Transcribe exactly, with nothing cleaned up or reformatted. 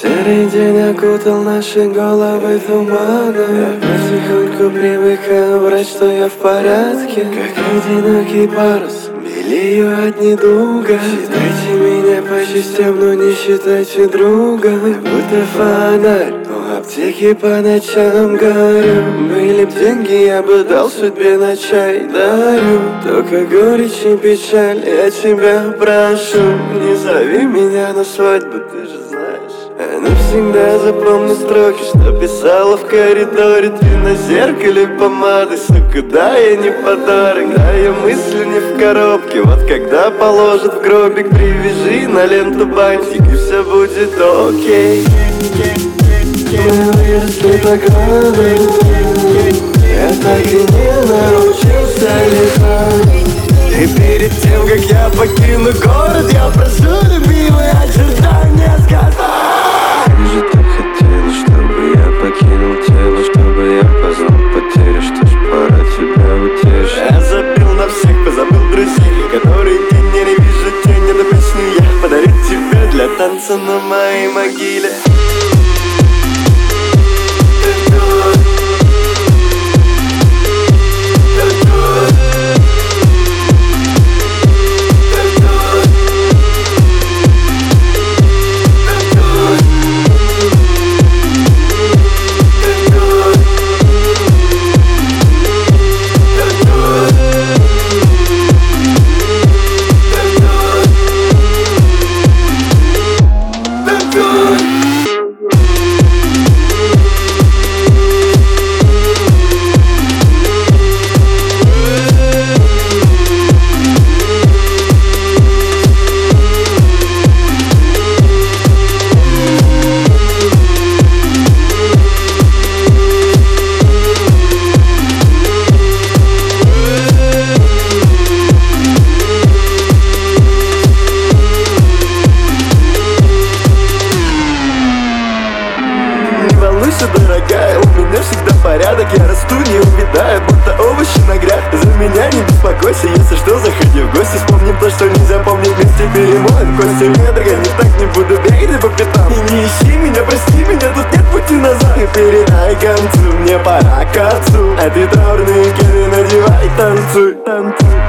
Серый день окутал наши головы туманом. Я потихоньку привыкаю врать, что я в порядке. Как одинокий парус, белею от недуга. Считайте меня по частям, но не считайте друга. Как будто фонарь у аптеки по ночам горю. Были б деньги, я бы дал судьбе на чай дарю. Только горечь и печаль, я тебя прошу. Не зови меня на свадьбу, ты же знаешь. Навсегда запомни строки, что писала в коридоре. Ты на зеркале помады, сука, да, я не подарок. Да, я мыслю не в коробке. Вот когда положат в гробик, привяжи на ленту бантик, и все будет окей. Мы выросли по году, я так и не научился летать. И перед тем, как я покину город, я прошу любимые очертания сказать. Ты же так хотела, чтобы я покинул тело, чтобы я познал потерю. Что ж, пора тебя утешить. Я забил на всех, позабыл друзей, которые день я не вижу тень. Эту песню я подарю тебе для танца на моей могиле. Дорогая, у меня всегда порядок. Я расту, не увядаю, будто овощи на грядке. За меня не беспокойся, если что, заходи в гости. Вспомним то, что нельзя помнить, вместе перемоем кости. Нет, дорогая, не так, не буду бегать по пятам. И не ищи меня, прости меня, тут нет пути назад. И передай к концу, мне пора к отцу. А ты траурные кеды надевай, танцуй, танцуй.